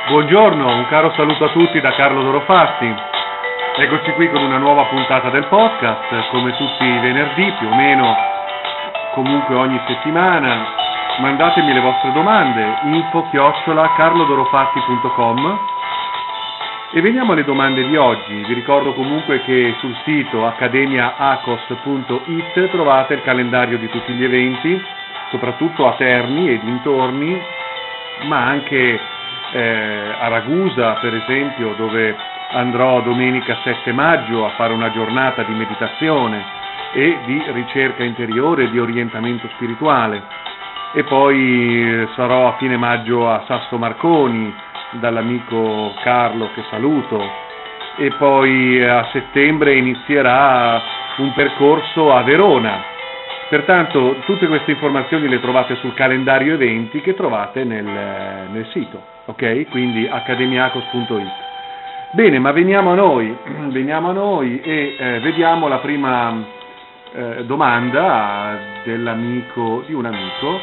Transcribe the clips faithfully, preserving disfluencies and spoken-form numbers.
Buongiorno, un caro saluto a tutti da Carlo Dorofatti. Eccoci qui con una nuova puntata del podcast, come tutti i venerdì, più o meno, comunque ogni settimana. Mandatemi le vostre domande, info chiocciola carlodorofatti punto com. E veniamo alle domande di oggi. Vi ricordo comunque che sul sito accademia acos punto it trovate il calendario di tutti gli eventi, soprattutto a Terni e dintorni, ma anche eh, a Ragusa, per esempio, dove andrò domenica sette maggio a fare una giornata di meditazione e di ricerca interiore e di orientamento spirituale. E poi sarò a fine maggio a Sasso Marconi dall'amico Carlo, che saluto, e poi a settembre inizierà un percorso a Verona. Pertanto tutte queste informazioni le trovate sul calendario eventi che trovate nel, nel sito, ok? Quindi accademia acos punto it. Bene, ma veniamo a noi, veniamo a noi e eh, vediamo la prima eh, domanda dell'amico, di un amico,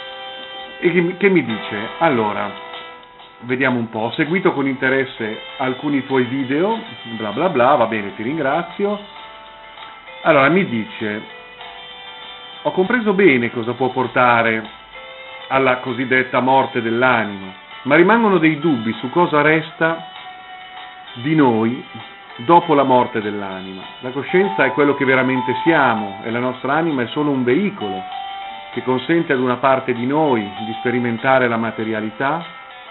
e che, che mi dice: allora, vediamo un po', ho seguito con interesse alcuni tuoi video, bla bla bla, va bene, ti ringrazio. Allora, mi dice: ho compreso bene cosa può portare alla cosiddetta morte dell'anima, ma rimangono dei dubbi su cosa resta di noi dopo la morte dell'anima. La coscienza è quello che veramente siamo e la nostra anima è solo un veicolo che consente ad una parte di noi di sperimentare la materialità.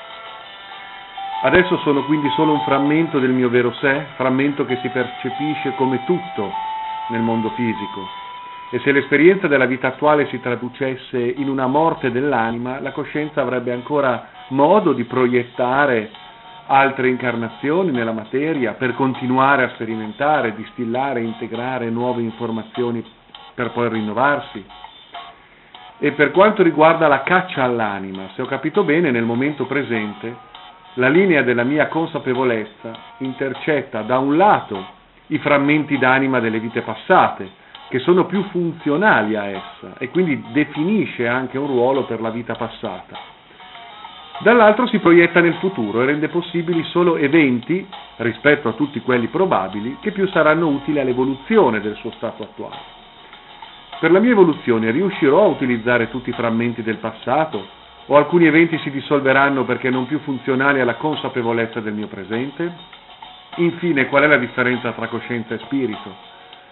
Adesso sono quindi solo un frammento del mio vero sé, frammento che si percepisce come tutto nel mondo fisico. E se l'esperienza della vita attuale si traducesse in una morte dell'anima, la coscienza avrebbe ancora modo di proiettare altre incarnazioni nella materia per continuare a sperimentare, distillare, integrare nuove informazioni per poi rinnovarsi. E per quanto riguarda la caccia all'anima, se ho capito bene, nel momento presente la linea della mia consapevolezza intercetta da un lato i frammenti d'anima delle vite passate, che sono più funzionali a essa e quindi definisce anche un ruolo per la vita passata. Dall'altro si proietta nel futuro e rende possibili solo eventi, rispetto a tutti quelli probabili, che più saranno utili all'evoluzione del suo stato attuale. Per la mia evoluzione riuscirò a utilizzare tutti i frammenti del passato o alcuni eventi si dissolveranno perché non più funzionali alla consapevolezza del mio presente? Infine, qual è la differenza tra coscienza e spirito?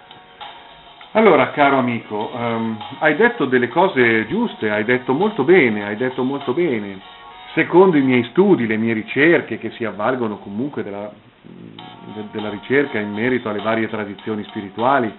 Allora, caro amico, um, hai detto delle cose giuste, hai detto molto bene, hai detto molto bene. Secondo i miei studi, le mie ricerche, che si avvalgono comunque della, de, della ricerca in merito alle varie tradizioni spirituali,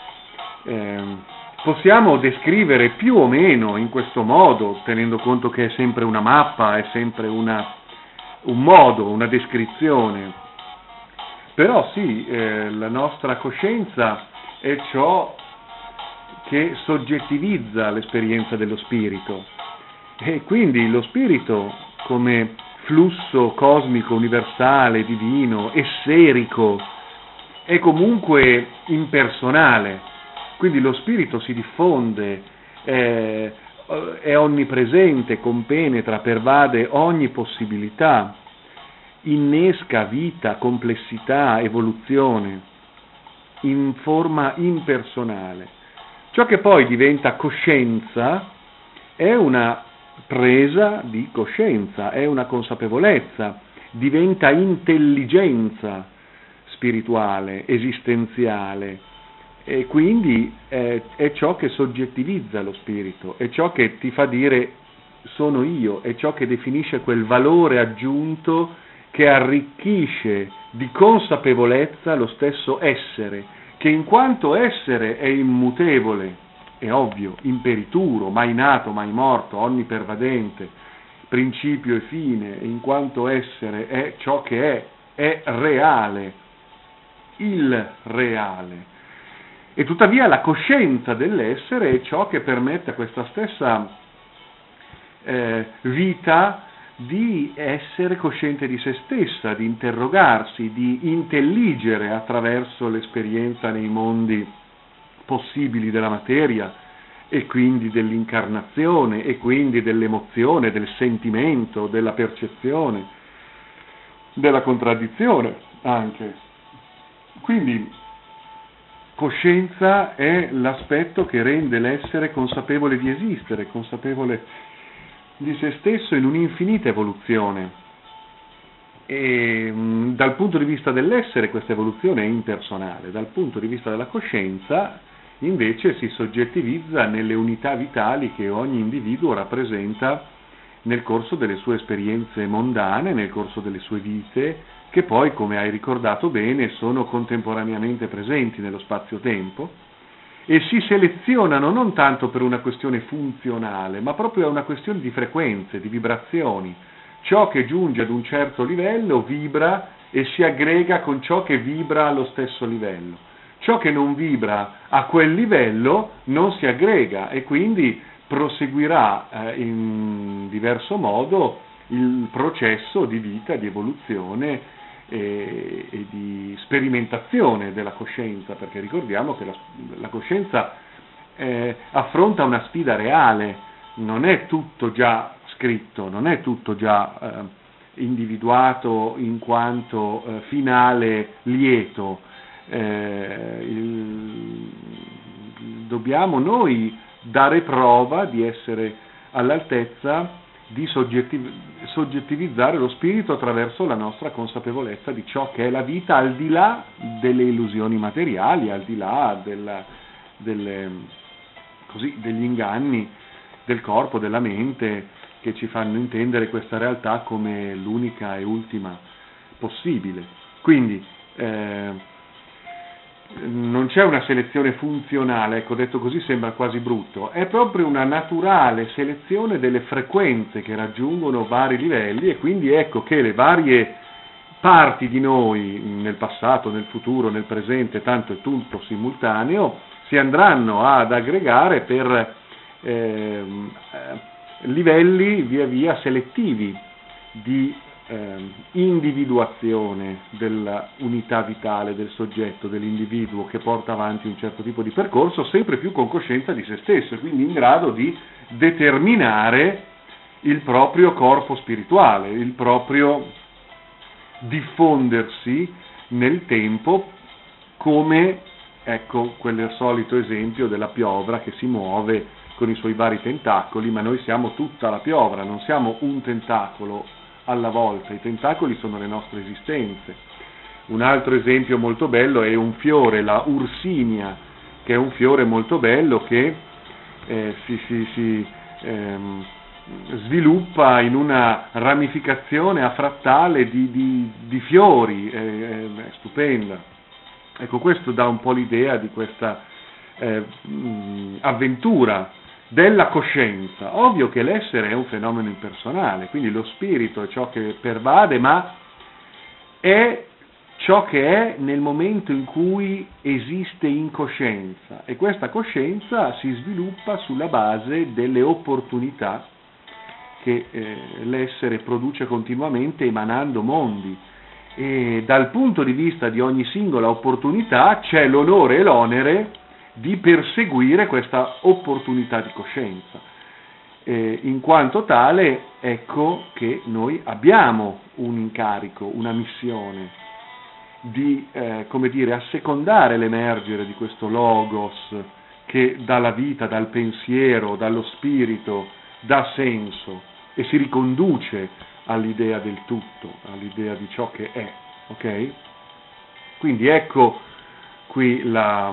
ehm, possiamo descrivere più o meno in questo modo, tenendo conto che è sempre una mappa, è sempre una, un modo, una descrizione. Però sì, eh, la nostra coscienza è ciò che soggettivizza l'esperienza dello spirito, e quindi lo spirito, come flusso cosmico, universale, divino, esserico, è comunque impersonale. Quindi lo spirito si diffonde, è, è onnipresente, compenetra, pervade ogni possibilità, innesca vita, complessità, evoluzione in forma impersonale. Ciò che poi diventa coscienza è una presa di coscienza, è una consapevolezza, diventa intelligenza spirituale, esistenziale, e quindi è, è ciò che soggettivizza lo spirito, è ciò che ti fa dire sono io, è ciò che definisce quel valore aggiunto che arricchisce di consapevolezza lo stesso essere, che in quanto essere è immutevole, è ovvio, imperituro, mai nato, mai morto, onnipervadente, principio e fine, in quanto essere è ciò che è, è reale, il reale. E tuttavia la coscienza dell'essere è ciò che permette a questa stessa eh, vita di essere cosciente di se stessa, di interrogarsi, di intelligere attraverso l'esperienza nei mondi possibili della materia e quindi dell'incarnazione e quindi dell'emozione, del sentimento, della percezione. della contraddizione anche. Quindi coscienza è l'aspetto che rende l'essere consapevole di esistere, consapevole di se stesso in un'infinita evoluzione. E mh, dal punto di vista dell'essere questa evoluzione è impersonale, dal punto di vista della coscienza invece si soggettivizza nelle unità vitali che ogni individuo rappresenta nel corso delle sue esperienze mondane, nel corso delle sue vite, che poi, come hai ricordato bene, sono contemporaneamente presenti nello spazio-tempo e si selezionano non tanto per una questione funzionale, ma proprio a una questione di frequenze, di vibrazioni. Ciò che giunge ad un certo livello vibra e si aggrega con ciò che vibra allo stesso livello. Ciò che non vibra a quel livello non si aggrega e quindi proseguirà eh, in diverso modo il processo di vita, di evoluzione e, e di sperimentazione della coscienza, perché ricordiamo che la, la coscienza eh, affronta una sfida reale, non è tutto già scritto, non è tutto già eh, individuato in quanto eh, finale lieto. Eh, il, dobbiamo noi dare prova di essere all'altezza di soggettiv- soggettivizzare lo spirito attraverso la nostra consapevolezza di ciò che è la vita al di là delle illusioni materiali, al di là della, delle, così, degli inganni del corpo, della mente, che ci fanno intendere questa realtà come l'unica e ultima possibile. Quindi eh, non c'è una selezione funzionale, ecco, detto così sembra quasi brutto, è proprio una naturale selezione delle frequenze che raggiungono vari livelli e quindi ecco che le varie parti di noi nel passato, nel futuro, nel presente, tanto è tutto simultaneo, si andranno ad aggregare per eh, livelli via via selettivi di eh, individuazione dell'unità vitale del soggetto, dell'individuo che porta avanti un certo tipo di percorso, sempre più con coscienza di se stesso e quindi in grado di determinare il proprio corpo spirituale, il proprio diffondersi nel tempo come, ecco, quel solito esempio della piovra che si muove con i suoi vari tentacoli, ma noi siamo tutta la piovra, non siamo un tentacolo alla volta, i tentacoli sono le nostre esistenze. Un altro esempio molto bello è un fiore, la ursinia, che è un fiore molto bello che eh, si, si, si ehm, sviluppa in una ramificazione a frattale di, di, di fiori, è, è stupenda. Ecco, questo dà un po' l'idea di questa eh, mh, avventura della coscienza. Ovvio che l'essere è un fenomeno impersonale, quindi lo spirito è ciò che pervade, ma è ciò che è nel momento in cui esiste in coscienza e questa coscienza si sviluppa sulla base delle opportunità che eh, l'essere produce continuamente emanando mondi e dal punto di vista di ogni singola opportunità c'è l'onore e l'onere di perseguire questa opportunità di coscienza. Eh, in quanto tale, ecco che noi abbiamo un incarico, una missione di, eh, come dire, assecondare l'emergere di questo logos che dalla vita, dal pensiero, dallo spirito, dà senso e si riconduce all'idea del tutto, all'idea di ciò che è, ok? Quindi ecco qui la,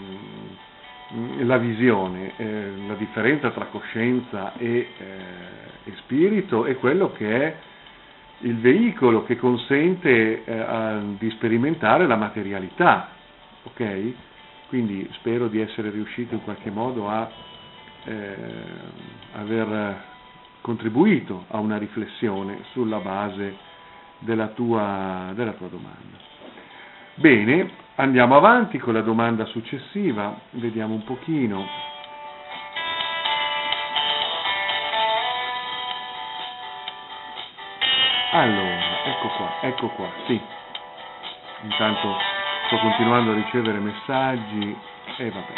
la visione, eh, la differenza tra coscienza e, eh, e spirito è quello che è il veicolo che consente eh, a, di sperimentare la materialità, ok? Quindi spero di essere riuscito in qualche modo a eh, aver contribuito a una riflessione sulla base della tua, della tua domanda. Bene, andiamo avanti con la domanda successiva, vediamo un pochino. Allora, ecco qua, ecco qua, sì. Intanto sto continuando a ricevere messaggi e vabbè.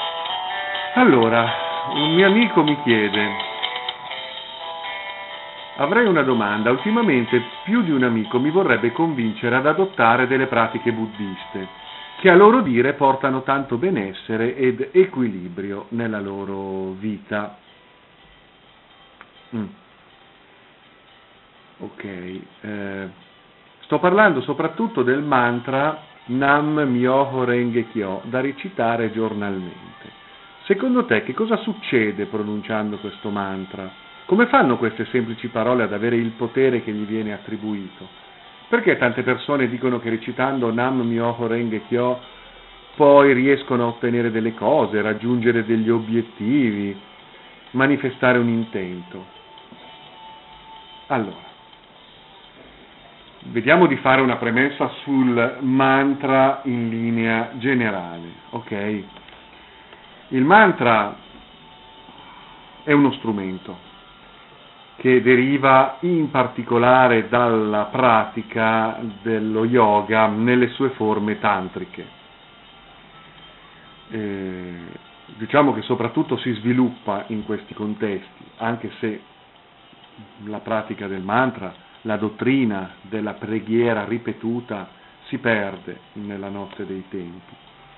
Allora, un mio amico mi chiede: Avrei una domanda. Ultimamente più di un amico mi vorrebbe convincere ad adottare delle pratiche buddiste, che a loro dire portano tanto benessere ed equilibrio nella loro vita. Mm. Ok. Eh, sto parlando soprattutto del mantra Nam Myoho Renge Kyo, da recitare giornalmente. Secondo te che cosa succede pronunciando questo mantra? Come fanno queste semplici parole ad avere il potere che gli viene attribuito? Perché tante persone dicono che recitando Nam Myoho Renge Kyo poi riescono a ottenere delle cose, raggiungere degli obiettivi, manifestare un intento? Allora, vediamo di fare una premessa sul mantra in linea generale, ok? Il mantra è uno strumento che deriva in particolare dalla pratica dello yoga nelle sue forme tantriche. Eh, diciamo che soprattutto si sviluppa in questi contesti, anche se la pratica del mantra, la dottrina della preghiera ripetuta si perde nella notte dei tempi.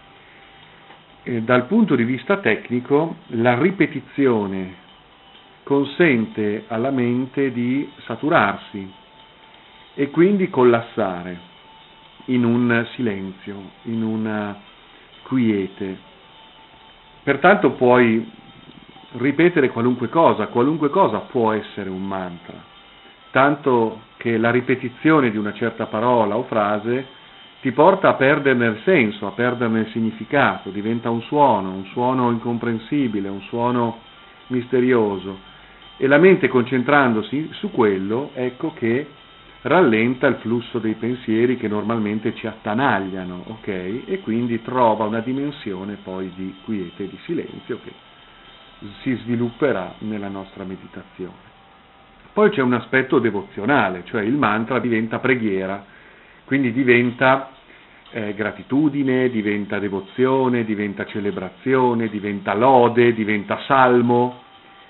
E dal punto di vista tecnico, la ripetizione consente alla mente di saturarsi e quindi collassare in un silenzio, in una quiete. Pertanto puoi ripetere qualunque cosa, qualunque cosa può essere un mantra, tanto che la ripetizione di una certa parola o frase ti porta a perderne il senso, a perderne il significato, diventa un suono, un suono incomprensibile, un suono misterioso. E la mente, concentrandosi su quello, ecco che rallenta il flusso dei pensieri che normalmente ci attanagliano, ok? E quindi trova una dimensione poi di quiete e di silenzio che si svilupperà nella nostra meditazione. Poi c'è un aspetto devozionale, cioè il mantra diventa preghiera, quindi diventa eh, gratitudine, diventa devozione, diventa celebrazione, diventa lode, diventa salmo.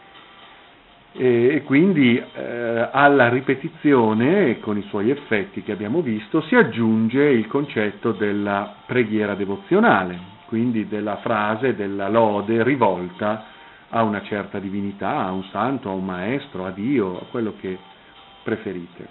E quindi eh, alla ripetizione, con i suoi effetti che abbiamo visto, si aggiunge il concetto della preghiera devozionale, quindi della frase, della lode rivolta a una certa divinità, a un santo, a un maestro, a Dio, a quello che preferite.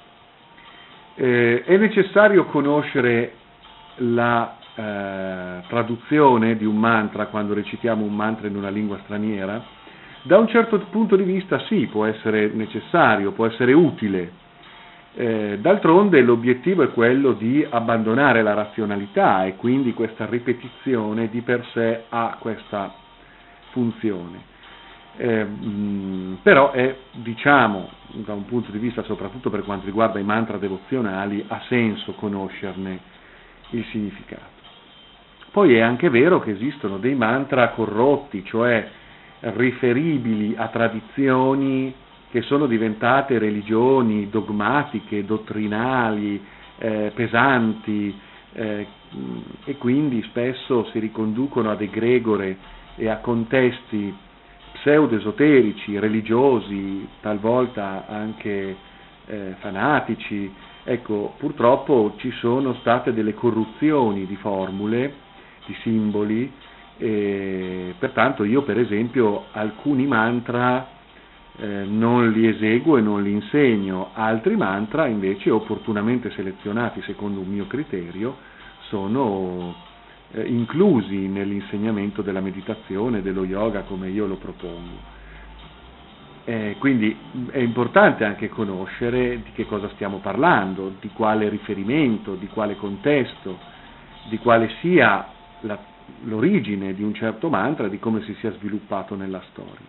Eh, è necessario conoscere la eh, traduzione di un mantra quando recitiamo un mantra in una lingua straniera. Da un certo punto di vista sì, può essere necessario, può essere utile. Eh, d'altronde l'obiettivo è quello di abbandonare la razionalità e quindi questa ripetizione di per sé ha questa funzione. Eh, mh, però è, diciamo, da un punto di vista soprattutto per quanto riguarda i mantra devozionali, ha senso conoscerne il significato. Poi è anche vero che esistono dei mantra corrotti, cioè riferibili a tradizioni che sono diventate religioni dogmatiche, dottrinali, eh, pesanti, eh, e quindi spesso si riconducono ad egregore e a contesti pseudo-esoterici, religiosi, talvolta anche eh, fanatici. Ecco, purtroppo ci sono state delle corruzioni di formule, di simboli. E pertanto io per esempio alcuni mantra eh, non li eseguo e non li insegno, altri mantra invece opportunamente selezionati secondo un mio criterio sono eh, inclusi nell'insegnamento della meditazione, dello yoga come io lo propongo. Eh, quindi è importante anche conoscere di che cosa stiamo parlando, di quale riferimento, di quale contesto, di quale sia la l'origine di un certo mantra, di come si sia sviluppato nella storia.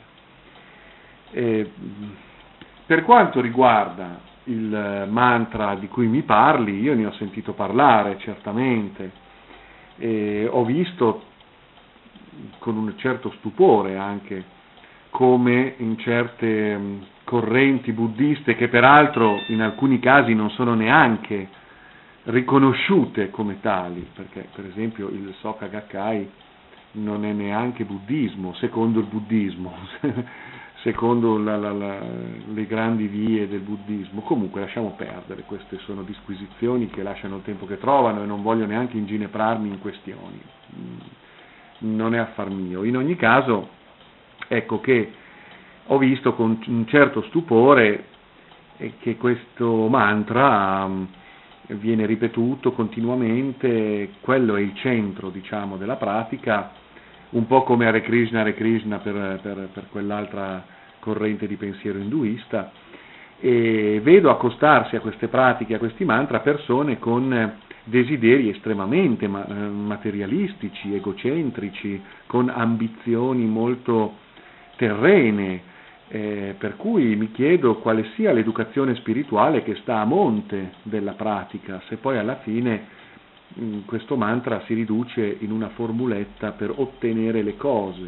Eh, per quanto riguarda il mantra di cui mi parli, io ne ho sentito parlare certamente, eh, ho visto con un certo stupore anche come in certe mh, correnti buddiste, che peraltro in alcuni casi non sono neanche riconosciute come tali, perché per esempio il Soka Gakkai non è neanche buddismo, secondo il buddismo, secondo la, la, la, le grandi vie del buddismo. Comunque lasciamo perdere, queste sono disquisizioni che lasciano il tempo che trovano e non voglio neanche ingineprarmi in questioni, non è affar mio. In ogni caso, ecco che ho visto con un certo stupore che questo mantra viene ripetuto continuamente, quello è il centro, diciamo, della pratica, un po' come Hare Krishna, Hare Krishna per, per, per quell'altra corrente di pensiero induista, e vedo accostarsi a queste pratiche, a questi mantra, persone con desideri estremamente materialistici, egocentrici, con ambizioni molto terrene, eh, per cui mi chiedo quale sia l'educazione spirituale che sta a monte della pratica, se poi alla fine questo mantra si riduce in una formuletta per ottenere le cose.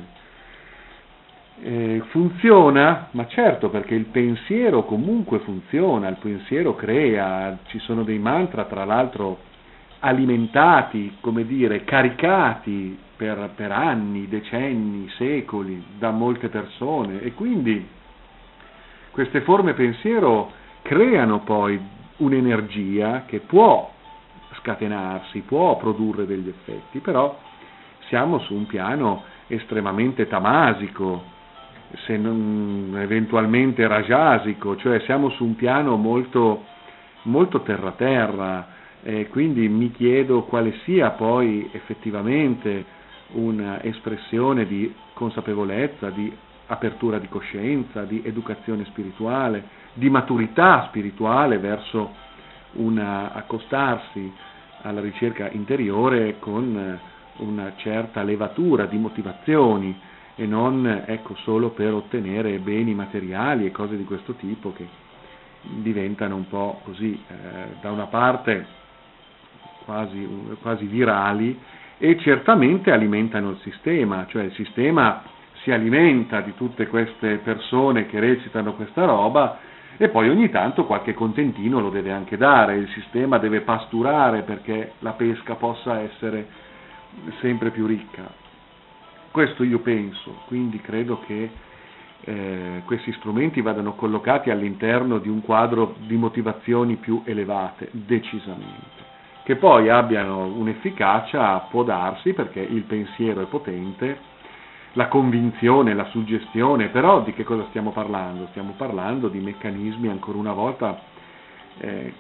Eh, funziona? Ma certo, perché il pensiero comunque funziona, il pensiero crea, ci sono dei mantra tra l'altro alimentati, come dire, caricati per, per anni, decenni, secoli da molte persone, e quindi queste forme pensiero creano poi un'energia che può scatenarsi, può produrre degli effetti, però siamo su un piano estremamente tamasico, se non eventualmente rajasico, cioè siamo su un piano molto, molto terra-terra, e quindi mi chiedo quale sia poi effettivamente un'espressione di consapevolezza, di apertura di coscienza, di educazione spirituale, di maturità spirituale verso una accostarsi alla ricerca interiore con una certa levatura di motivazioni e non, ecco, solo per ottenere beni materiali e cose di questo tipo che diventano un po' così, eh, da una parte quasi, quasi virali, e certamente alimentano il sistema, cioè il sistema si alimenta di tutte queste persone che recitano questa roba, e poi ogni tanto qualche contentino lo deve anche dare, il sistema deve pasturare perché la pesca possa essere sempre più ricca. Questo io penso, quindi credo che eh, questi strumenti vadano collocati all'interno di un quadro di motivazioni più elevate, decisamente. Che poi abbiano un'efficacia può darsi, perché il pensiero è potente, la convinzione, la suggestione, però di che cosa stiamo parlando? Stiamo parlando di meccanismi ancora una volta eh,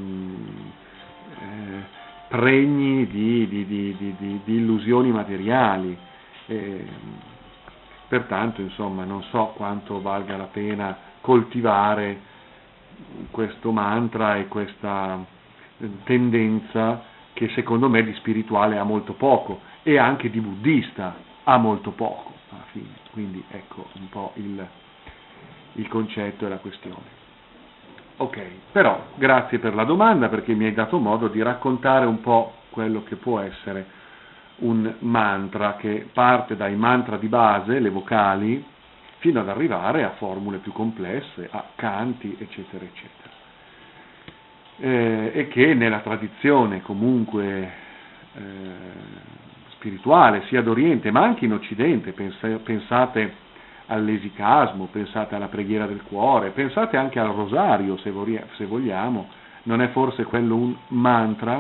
eh, pregni di, di, di, di, di illusioni materiali. Eh, pertanto, insomma, non so quanto valga la pena coltivare questo mantra e questa tendenza che secondo me di spirituale ha molto poco, e anche di buddista ha molto poco alla fine. Quindi ecco un po' il, il concetto e la questione. Ok, però grazie per la domanda, perché mi hai dato modo di raccontare un po' quello che può essere un mantra, che parte dai mantra di base, le vocali, fino ad arrivare a formule più complesse, a canti, eccetera, eccetera. Eh, e che nella tradizione comunque eh, spirituale, sia d'Oriente ma anche in Occidente, pensate all'esicasmo, pensate alla preghiera del cuore, pensate anche al rosario, se vogliamo, non è forse quello un mantra?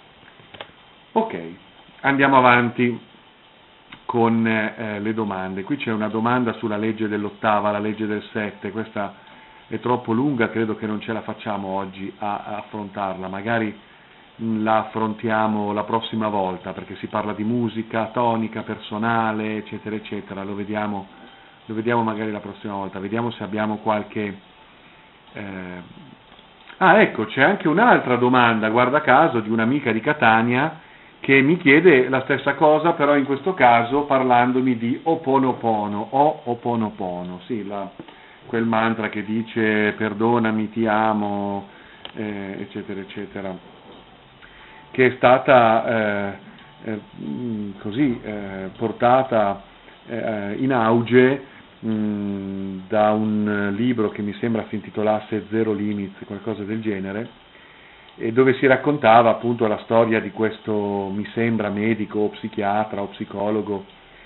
Ok, andiamo avanti con eh, le domande. Qui c'è una domanda sulla legge dell'ottava, la legge del sette, questa è troppo lunga, credo che non ce la facciamo oggi a, a affrontarla, magari la affrontiamo la prossima volta, perché si parla di musica, tonica, personale, eccetera, eccetera, lo vediamo, lo vediamo magari la prossima volta, vediamo se abbiamo qualche... Eh... Ah, ecco, c'è anche un'altra domanda, guarda caso, di un'amica di Catania, che mi chiede la stessa cosa, però in questo caso parlandomi di Oponopono, o Oponopono, sì, la, quel mantra che dice perdonami, ti amo, eh, eccetera, eccetera, che è stata eh, eh, così eh, portata eh, in auge mh, da un libro che mi sembra si intitolasse Zero Limits, qualcosa del genere, e dove si raccontava appunto la storia di questo, mi sembra, medico o psichiatra o psicologo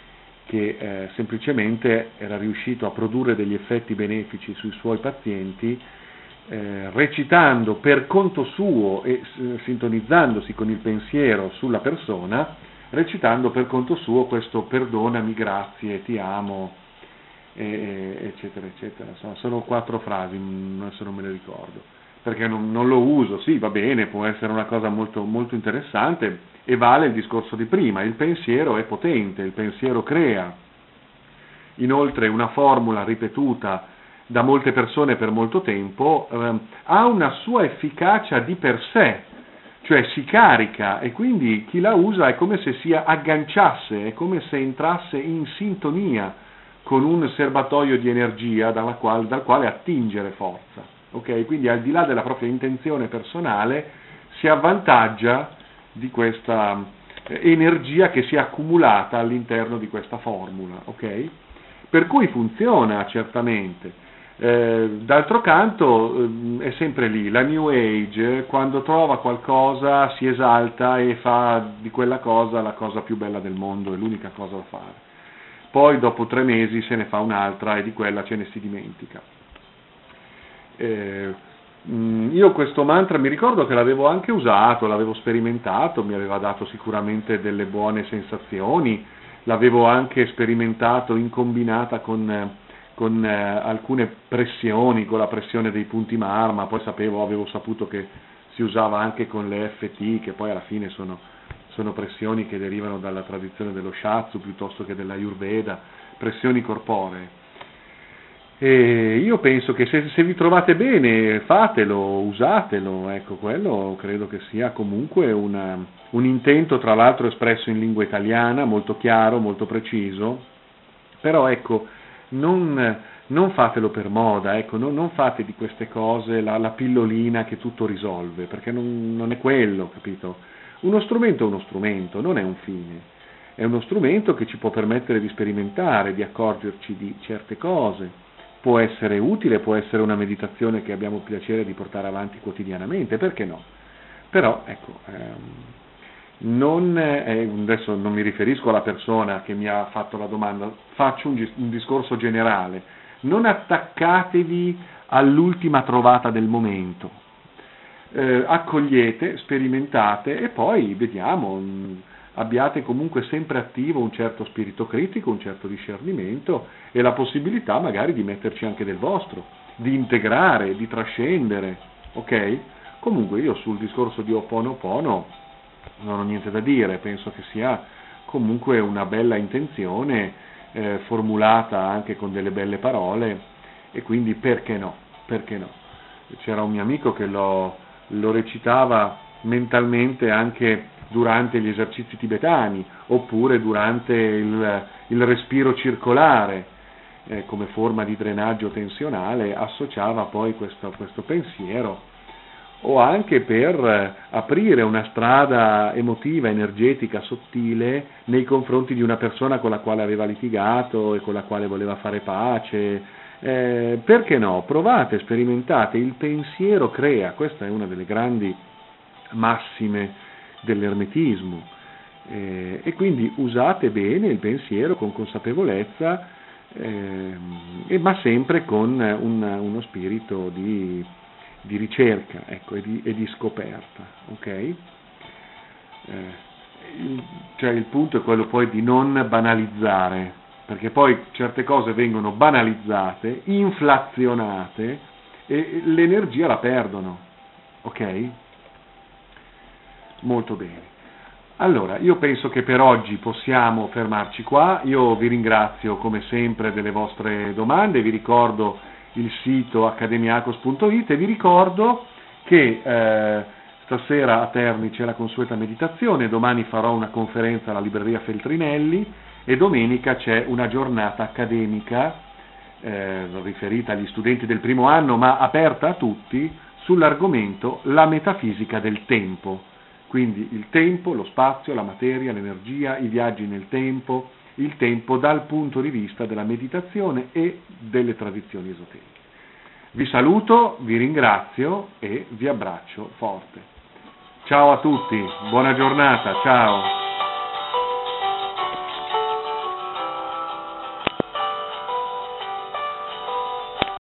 che eh, semplicemente era riuscito a produrre degli effetti benefici sui suoi pazienti, eh, recitando per conto suo e eh, sintonizzandosi con il pensiero sulla persona, recitando per conto suo questo perdonami, grazie, ti amo, eh, eccetera, eccetera. Sono, sono quattro frasi, adesso non me le ricordo, perché non, non lo uso. Sì, va bene, può essere una cosa molto, molto interessante, e vale il discorso di prima: il pensiero è potente, il pensiero crea. Inoltre una formula ripetuta da molte persone per molto tempo eh, ha una sua efficacia di per sé, cioè si carica, e quindi chi la usa è come se si agganciasse, è come se entrasse in sintonia con un serbatoio di energia dalla quale, dal quale attingere forza. Okay? Quindi al di là della propria intenzione personale si avvantaggia di questa eh, energia che si è accumulata all'interno di questa formula. Okay? Per cui funziona certamente. Eh, d'altro canto eh, è sempre lì, la New Age quando trova qualcosa si esalta e fa di quella cosa la cosa più bella del mondo, è l'unica cosa da fare. Poi dopo tre mesi se ne fa un'altra e di quella ce ne si dimentica. Eh, mh, io questo mantra mi ricordo che l'avevo anche usato, l'avevo sperimentato, mi aveva dato sicuramente delle buone sensazioni, l'avevo anche sperimentato in combinata con con eh, alcune pressioni, con la pressione dei punti marma, poi sapevo, avevo saputo che si usava anche con le F T, che poi alla fine sono, sono pressioni che derivano dalla tradizione dello Shiatsu piuttosto che dell'Ayurveda, pressioni corporee. E io penso che se, se vi trovate bene, fatelo, usatelo, ecco, quello credo che sia comunque una, un intento, tra l'altro espresso in lingua italiana, molto chiaro, molto preciso, però ecco, Non, non fatelo per moda, ecco, non, non fate di queste cose la, la pillolina che tutto risolve, perché non, non è quello, capito? Uno strumento è uno strumento, non è un fine, è uno strumento che ci può permettere di sperimentare, di accorgerci di certe cose, può essere utile, può essere una meditazione che abbiamo piacere di portare avanti quotidianamente, perché no? Però, ecco, ehm, Non, eh, adesso non mi riferisco alla persona che mi ha fatto la domanda, faccio un, un discorso generale, non attaccatevi all'ultima trovata del momento, eh, accogliete, sperimentate e poi vediamo, mh, abbiate comunque sempre attivo un certo spirito critico, un certo discernimento e la possibilità magari di metterci anche del vostro, di integrare, di trascendere, ok? Comunque io sul discorso di Ho'oponopono non ho niente da dire, penso che sia comunque una bella intenzione eh, formulata anche con delle belle parole, e quindi perché no? Perché no? C'era un mio amico che lo, lo recitava mentalmente anche durante gli esercizi tibetani oppure durante il, il respiro circolare eh, come forma di drenaggio tensionale, associava poi questo, questo pensiero, o anche per aprire una strada emotiva, energetica, sottile nei confronti di una persona con la quale aveva litigato e con la quale voleva fare pace. Eh, perché no? Provate, sperimentate, il pensiero crea, questa è una delle grandi massime dell'ermetismo, eh, e quindi usate bene il pensiero con consapevolezza, eh, ma sempre con un, uno spirito di di ricerca, ecco, e di, e di scoperta, ok? Eh, il, cioè il punto è quello poi di non banalizzare, perché poi certe cose vengono banalizzate, inflazionate e l'energia la perdono, ok? Molto bene. Allora, io penso che per oggi possiamo fermarci qua. Io vi ringrazio come sempre delle vostre domande, vi ricordo il sito academiacos punto it e vi ricordo che eh, stasera a Terni c'è la consueta meditazione, domani farò una conferenza alla libreria Feltrinelli e domenica c'è una giornata accademica eh, riferita agli studenti del primo anno ma aperta a tutti sull'argomento la metafisica del tempo, quindi il tempo, lo spazio, la materia, l'energia, i viaggi nel tempo, il tempo dal punto di vista della meditazione e delle tradizioni esoteriche. Vi saluto, vi ringrazio e vi abbraccio forte. Ciao a tutti, buona giornata, ciao!